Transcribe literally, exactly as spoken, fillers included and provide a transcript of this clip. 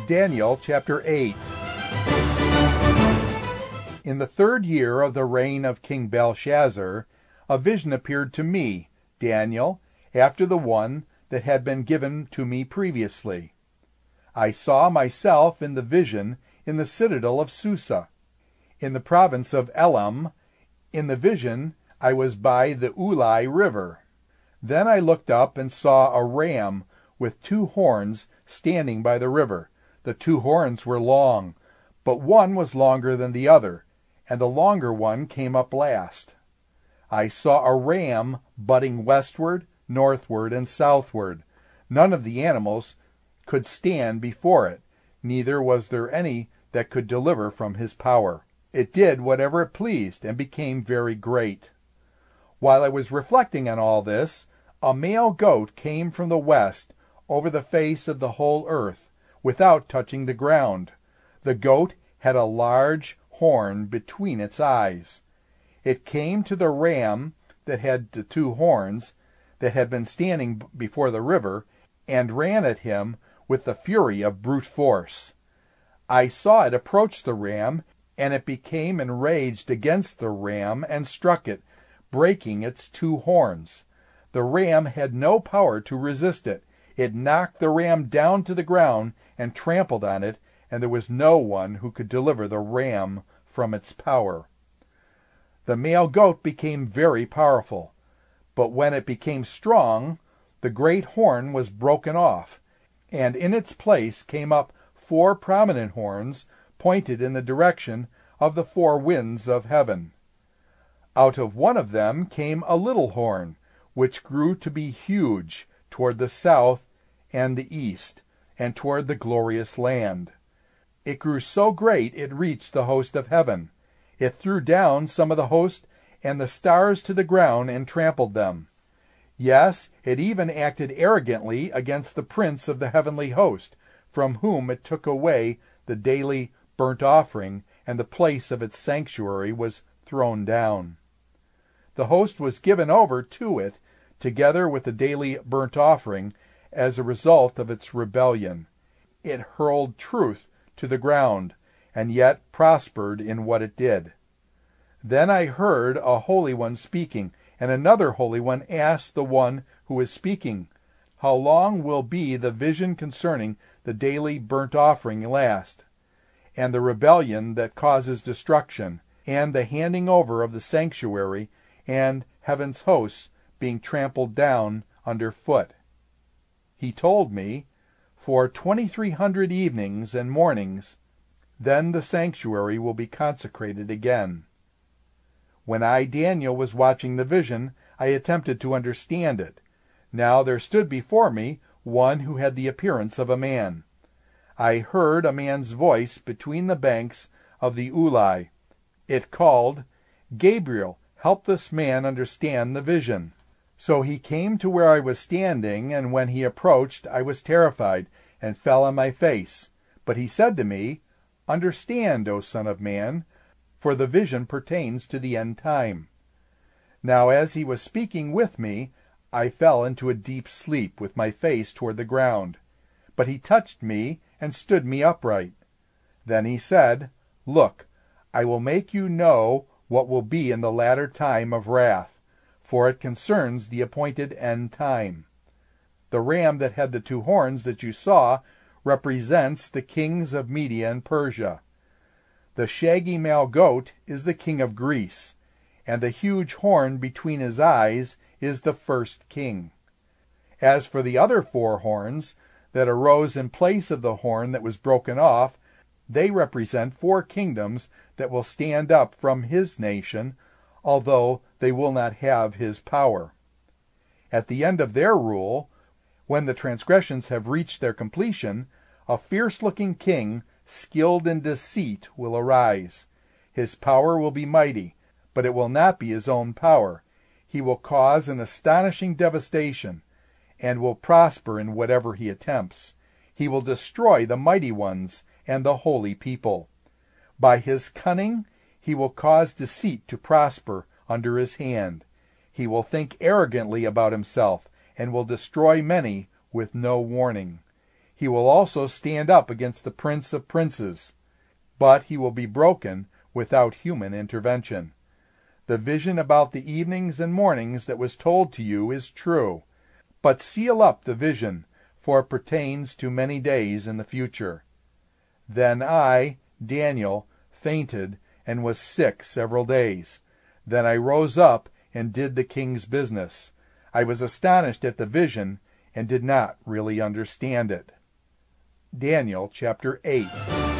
Daniel chapter eight. In the third year of the reign of King Belshazzar, a vision appeared to me, Daniel, after the one that had been given to me previously. I saw myself in the vision in the citadel of Susa, in the province of Elam. In the vision I was by the Ulai river. Then I looked up and saw a ram with two horns standing by the river. The two horns were long, but one was longer than the other, and the longer one came up last. I saw a ram butting westward, northward, and southward. None of the animals could stand before it, neither was there any that could deliver from his power. It did whatever it pleased, and became very great. While I was reflecting on all this, a male goat came from the west over the face of the whole earth, without touching the ground. The goat had a large horn between its eyes. It came to the ram that had the two horns, that had been standing before the river, and ran at him with the fury of brute force. I saw it approach the ram, and it became enraged against the ram and struck it, breaking its two horns. The ram had no power to resist it. It knocked the ram down to the ground and trampled on it, and there was no one who could deliver the ram from its power. The male goat became very powerful, but when it became strong, the great horn was broken off, and in its place came up four prominent horns pointed in the direction of the four winds of heaven. Out of one of them came a little horn, which grew to be huge, toward the south and the east, and toward the glorious land. It grew so great it reached the host of heaven. It threw down some of the host and the stars to the ground and trampled them. Yes, it even acted arrogantly against the prince of the heavenly host, from whom it took away the daily burnt offering, and the place of its sanctuary was thrown down. The host was given over to it, together with the daily burnt offering, as a result of its rebellion. It hurled truth to the ground, and yet prospered in what it did. Then I heard a Holy One speaking, and another Holy One asked the one who was speaking, "How long will be the vision concerning the daily burnt offering last, and the rebellion that causes destruction, and the handing over of the sanctuary, and heaven's hosts being trampled down underfoot?" He told me, "For twenty-three hundred evenings and mornings, then the sanctuary will be consecrated again." When I, Daniel, was watching the vision, I attempted to understand it. Now there stood before me one who had the appearance of a man. I heard a man's voice between the banks of the Ulai. It called, "Gabriel, help this man understand the vision." So he came to where I was standing, and when he approached, I was terrified, and fell on my face. But he said to me, "Understand, O Son of Man, for the vision pertains to the end time." Now as he was speaking with me, I fell into a deep sleep with my face toward the ground. But he touched me and stood me upright. Then he said, "Look, I will make you know what will be in the latter time of wrath, for it concerns the appointed end time. The ram that had the two horns that you saw represents the kings of Media and Persia. The shaggy male goat is the king of Greece, and the huge horn between his eyes is the first king. As for the other four horns that arose in place of the horn that was broken off, they represent four kingdoms that will stand up from his nation, although they will not have his power. At the end of their rule, when the transgressions have reached their completion, a fierce-looking king, skilled in deceit, will arise. His power will be mighty, but it will not be his own power. He will cause an astonishing devastation, and will prosper in whatever he attempts. He will destroy the mighty ones and the holy people. By his cunning, he will cause deceit to prosper under his hand. He will think arrogantly about himself, and will destroy many with no warning. He will also stand up against the prince of princes, but he will be broken without human intervention. The vision about the evenings and mornings that was told to you is true, but seal up the vision, for it pertains to many days in the future. Then I, Daniel, fainted and was sick several days. Then I rose up and did the king's business. I was astonished at the vision and did not really understand it. Daniel chapter eight.